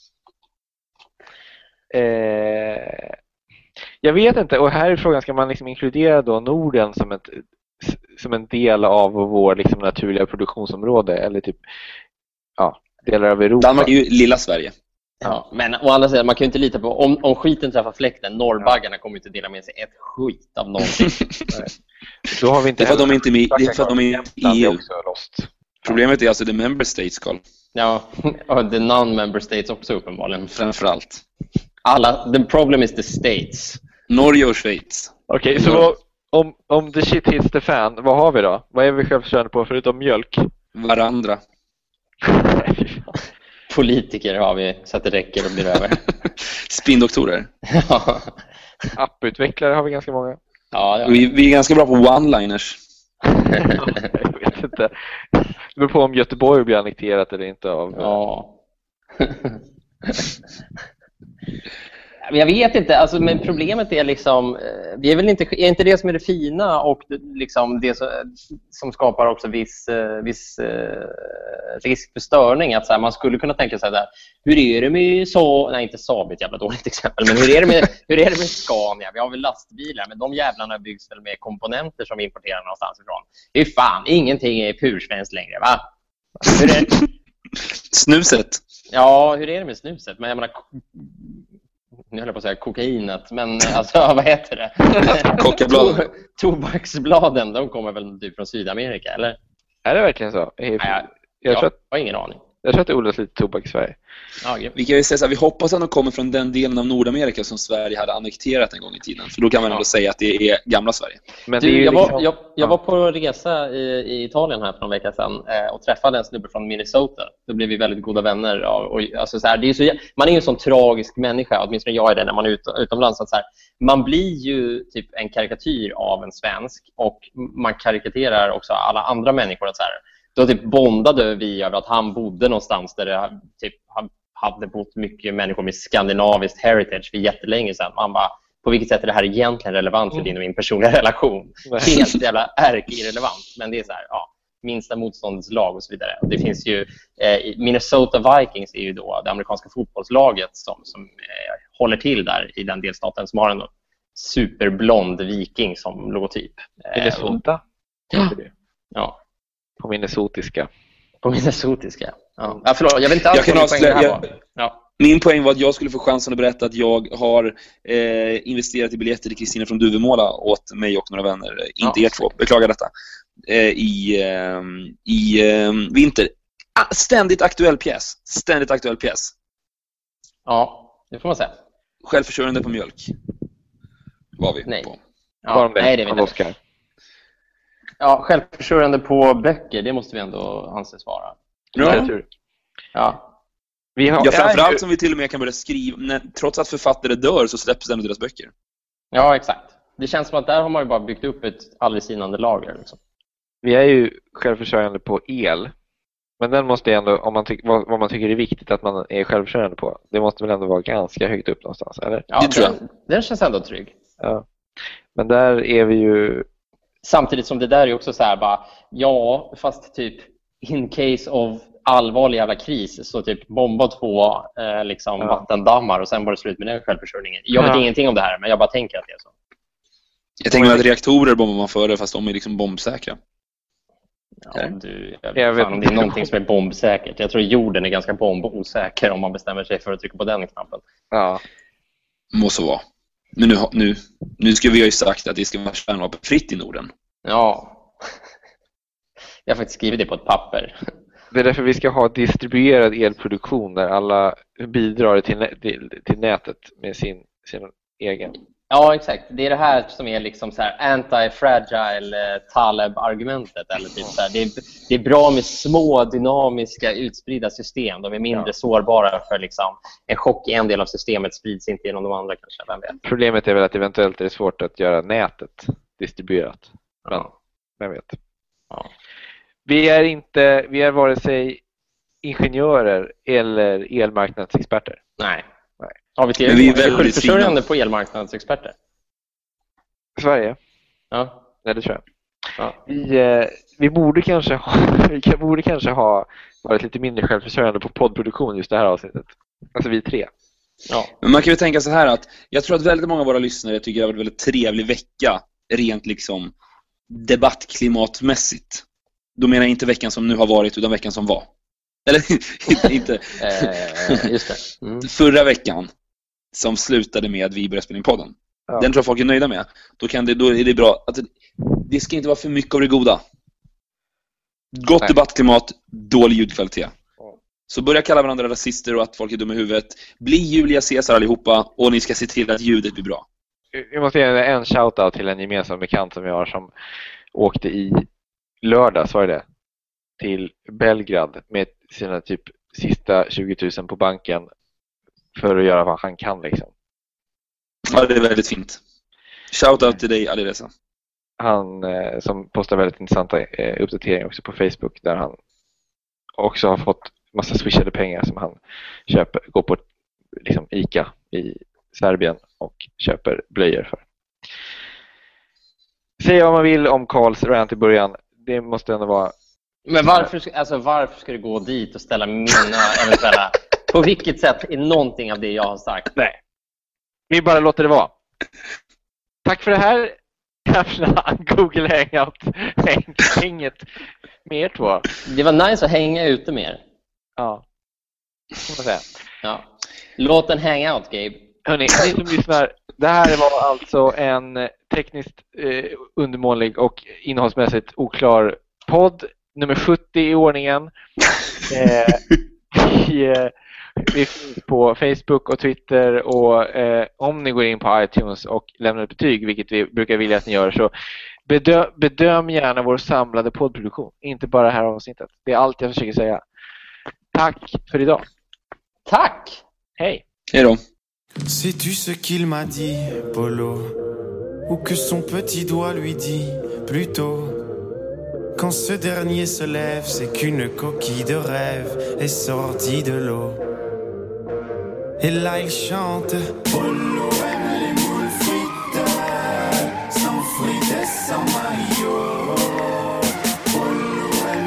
[SPEAKER 3] Eh, jag vet inte, och här är frågan, ska man liksom inkludera då Norden som, ett, som en del av vår liksom naturliga produktionsområde eller typ ja, delar av Europa?
[SPEAKER 2] Danmark är ju lilla Sverige.
[SPEAKER 4] Ja, men å andra sidan, man kan ju inte lita på om, om skiten träffar fläkten, norrbaggarna kommer inte dela med sig ett skit av någonting.
[SPEAKER 3] Då har vi inte
[SPEAKER 2] det är för att de inte är med, det är för att de är i E U.
[SPEAKER 3] Lost.
[SPEAKER 2] Problemet är alltså the member states, Carl.
[SPEAKER 4] Ja, och the non-member states också uppenbarligen.
[SPEAKER 2] Framförallt.
[SPEAKER 4] Alla, the problem is the states.
[SPEAKER 2] Norge och Schweiz.
[SPEAKER 3] Okej, okay, så om, om the shit hits the fan, vad har vi då? Vad är vi självförsörjande på förutom mjölk?
[SPEAKER 2] Varandra.
[SPEAKER 4] Politiker har vi så att det räcker och blir över.
[SPEAKER 2] Spindoktorer.
[SPEAKER 4] Ja.
[SPEAKER 3] Apputvecklare har vi ganska många.
[SPEAKER 4] Ja, ja.
[SPEAKER 2] Vi, vi är ganska bra på one-liners.
[SPEAKER 3] Jag vet inte. Det beror på om Göteborg blir annekterat eller inte av...
[SPEAKER 4] Ja. Jag vet inte, alltså, men problemet är liksom, det är väl inte, är inte det som är det fina och det, liksom det som, som skapar också viss, viss eh, risk för störning, att så här, man skulle kunna tänka sig där, hur är det med så, nej inte Saab är ett jävla dåligt exempel, men hur är det med, hur är det med Scania? Vi har väl lastbilar, men de jävlarna byggs väl med komponenter som vi importerar någonstans ifrån. Det är fan, ingenting är pursvenskt längre, va? Hur är det?
[SPEAKER 2] Snuset.
[SPEAKER 4] Ja, hur är det med snuset? Men jag menar, nu höll jag på att säga kokainet, men alltså, vad heter det?
[SPEAKER 2] Kockabladen.
[SPEAKER 4] Tobaksbladen, de kommer väl typ från Sydamerika, eller?
[SPEAKER 3] Är det verkligen så? Jag,
[SPEAKER 4] jag,
[SPEAKER 3] jag,
[SPEAKER 4] jag
[SPEAKER 3] tror att,
[SPEAKER 4] har ingen aning.
[SPEAKER 3] Jag tror att det odlas lite tobak i Sverige.
[SPEAKER 4] Ja,
[SPEAKER 2] vi kan ju säga så här, vi hoppas att de kommer från den delen av Nordamerika som Sverige hade annekterat en gång i tiden. För då kan man ändå ja. säga att det är gamla Sverige.
[SPEAKER 3] Men
[SPEAKER 4] du,
[SPEAKER 3] det är
[SPEAKER 4] jag,
[SPEAKER 3] liksom...
[SPEAKER 4] var, jag, jag var på resa i, i Italien här för någon vecka sedan och träffade en snubbe från Minnesota. Då blev vi väldigt goda vänner. Och, och, alltså, så här, det är så, man är ju en sån tragisk människa, åtminstone jag är det när man är ut, utomlands. Att, så här, man blir ju typ en karikatyr av en svensk och man karikerar också alla andra människor. Att, så här, då typ bondade vi över att han bodde någonstans där det typ hade bott mycket människor med skandinaviskt heritage för jättelänge sedan. Man bara, på vilket sätt är det här egentligen relevant för din och min personliga relation? Helt jävla ärk-irrelevant. Men det är så här, ja. minsta motståndets lag och så vidare. Och det finns ju eh, Minnesota Vikings är ju då det amerikanska fotbollslaget som, som eh, håller till där i den delstaten, som har en superblond viking som logotyp.
[SPEAKER 3] Minnesota?
[SPEAKER 4] Ja. Ja.
[SPEAKER 3] På minnesotiska.
[SPEAKER 4] På minnesotiska. Ja. Ja, förlåt, jag vet inte alls
[SPEAKER 2] Jag kan
[SPEAKER 4] vad
[SPEAKER 2] avslöja,
[SPEAKER 4] poäng det här
[SPEAKER 2] jag,
[SPEAKER 4] var. Ja.
[SPEAKER 2] Min poäng var att jag skulle få chansen att berätta att jag har eh, investerat i biljetter till Kristina från Duvemåla åt mig och några vänner, inte
[SPEAKER 4] Ja.
[SPEAKER 2] er två, beklagar detta, eh, i, eh, i eh, vinter. Ah, ständigt aktuell pjäs, ständigt aktuell pjäs.
[SPEAKER 4] Ja, det får man säga.
[SPEAKER 2] Självförsörjande på mjölk var vi
[SPEAKER 4] Nej.
[SPEAKER 2] på.
[SPEAKER 4] Ja,
[SPEAKER 3] Var de det?
[SPEAKER 4] nej, det är vi
[SPEAKER 3] Av
[SPEAKER 4] inte.
[SPEAKER 3] Oscar.
[SPEAKER 4] Ja, självförsörjande på böcker, det måste vi ändå anses vara.
[SPEAKER 3] Litteratur.
[SPEAKER 4] Ja.
[SPEAKER 3] Vi har,
[SPEAKER 2] Ja, framförallt
[SPEAKER 3] ju-
[SPEAKER 2] som vi till och med kan börja skriva, när, trots att författare dör så släpps ändå deras böcker.
[SPEAKER 4] Ja, exakt. Det känns som att där har man ju bara byggt upp ett aldrig sinande lager. Liksom.
[SPEAKER 3] vi är ju självförsörjande på el. Men den måste ju ändå, om man tyck, vad, vad man tycker är viktigt att man är självförsörjande på, det måste väl ändå vara ganska högt upp någonstans, eller?
[SPEAKER 4] Ja,
[SPEAKER 2] Det tror jag.
[SPEAKER 4] Den, den känns ändå trygg.
[SPEAKER 3] Ja. Men där är vi ju...
[SPEAKER 4] Samtidigt som det där är också så här bara, ja, fast typ in case of allvarlig jävla kris så typ bomba två eh, liksom
[SPEAKER 3] Ja.
[SPEAKER 4] vattendammar och sen var det slut med den självförsörjningen. Jag vet
[SPEAKER 3] Ja.
[SPEAKER 4] ingenting om det här, men jag bara tänker att det är så.
[SPEAKER 2] Jag tänker mig att reaktorer bombar man före, fast de är liksom bombsäkra.
[SPEAKER 4] Ja,
[SPEAKER 2] Nej.
[SPEAKER 4] du, jag
[SPEAKER 3] Jag
[SPEAKER 4] vet
[SPEAKER 3] vet
[SPEAKER 4] fan om
[SPEAKER 3] inte.
[SPEAKER 4] det är någonting som är bombsäkert. Jag tror jorden är ganska bombosäker om man bestämmer sig för att trycka på den knappen.
[SPEAKER 3] Ja.
[SPEAKER 2] Må så vara. Men nu, nu, nu ska vi ha ju sagt att det ska vara kärnvapenfritt i Norden.
[SPEAKER 4] Ja. Jag har faktiskt skrivit det på ett papper.
[SPEAKER 3] Det är därför vi ska ha distribuerad elproduktion där alla bidrar till, nä- till, till nätet med sin, sin egen.
[SPEAKER 4] Ja, exakt. Det är det här som är liksom så här anti-fragile eh, Taleb-argumentet. Eller typ så här. Det, är, det är bra med små, dynamiska, utspridda system. De är mindre
[SPEAKER 3] Ja.
[SPEAKER 4] sårbara för liksom, en chock i en del av systemet sprids inte genom de andra kanske. Vem vet?
[SPEAKER 3] Problemet är väl att eventuellt är det svårt att göra nätet distribuerat. Men
[SPEAKER 4] Ja.
[SPEAKER 3] vem vet.
[SPEAKER 4] Ja.
[SPEAKER 3] Vi är inte, vi är vare sig ingenjörer eller elmarknadsexperter.
[SPEAKER 4] Nej.
[SPEAKER 3] Nej.
[SPEAKER 4] Har vi till
[SPEAKER 2] Men vi är väldigt
[SPEAKER 4] självförsörjande på elmarknadsexperter?
[SPEAKER 3] Sverige?
[SPEAKER 4] Ja.
[SPEAKER 3] Nej, det tror jag.
[SPEAKER 4] Ja.
[SPEAKER 3] Vi, eh, vi, borde kanske ha, vi kan- borde kanske ha varit lite mindre självförsörjande på poddproduktion just det här avsnittet. Alltså vi tre.
[SPEAKER 4] Ja.
[SPEAKER 2] Men man kan ju tänka så här att jag tror att väldigt många av våra lyssnare tycker det har varit en väldigt trevlig vecka rent liksom debattklimatmässigt. Då menar jag inte veckan som nu har varit utan veckan som var. Eller inte.
[SPEAKER 4] Eh, just det. Mm.
[SPEAKER 2] Förra veckan som slutade med att vi började spela in podden.
[SPEAKER 3] Ja.
[SPEAKER 2] Den tror jag folk är nöjda med. Då, kan det, då är det bra. Att det, det ska inte vara för mycket av det goda. Gott
[SPEAKER 3] Nej.
[SPEAKER 2] debattklimat, dålig ljudkvalitet.
[SPEAKER 3] Ja.
[SPEAKER 2] Så börja kalla varandra rasister och att folk är dumma i huvudet. Bli Julia Caesar allihopa och ni ska se till att ljudet blir bra.
[SPEAKER 3] Vi måste ge en shoutout till en gemensam bekant som jag har som åkte i lördags, var det, till Belgrad med sina typ sista tjugo tusen på banken för att göra vad han kan liksom.
[SPEAKER 2] Ja, det är väldigt fint. Shoutout till dig, Alireza.
[SPEAKER 3] Han eh, som postar väldigt intressanta eh, uppdateringar också på Facebook där han också har fått massa swishade pengar som han köper, går på liksom Ica i Serbien och köper blöjor för. Säga vad man vill om Karls rant i början. Det måste ändå vara...
[SPEAKER 4] Men varför, ska- alltså, varför ska du gå dit och ställa mina eventuella... På vilket sätt är någonting av det jag har sagt?
[SPEAKER 3] Nej. Vi bara låter det vara. Tack för det här. Jävla Google Hangout. Inget med er två.
[SPEAKER 4] Det var nice att hänga ute med er.
[SPEAKER 3] Ja. Får man säga.
[SPEAKER 4] Ja. Låt den hänga out, Gabe.
[SPEAKER 3] Hörrni, ni som lyssnar, det här var alltså en tekniskt eh, undermålig och innehållsmässigt oklar podd nummer sjuttio i ordningen. Eh, vi, eh, vi finns på Facebook och Twitter och eh, om ni går in på iTunes och lämnar ett betyg, vilket vi brukar vilja att ni gör, så bedö- bedöm gärna vår samlade poddproduktion, inte bara det här avsnittet. Det är allt jag försöker säga. Tack för idag.
[SPEAKER 4] Tack!
[SPEAKER 3] Hej!
[SPEAKER 2] Hej då.
[SPEAKER 5] Sais-tu ce qu'il m'a dit, Polo? Ou que son petit doigt lui dit, plutôt? Quand ce dernier se lève, c'est qu'une coquille de rêve est sortie de l'eau. Et là il chante, Polo aime les moules frites, sans frites et sans maillot. Polo aime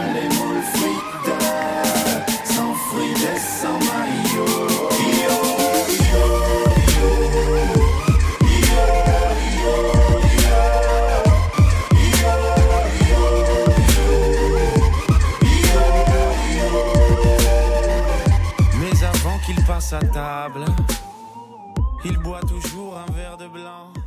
[SPEAKER 5] de blanc.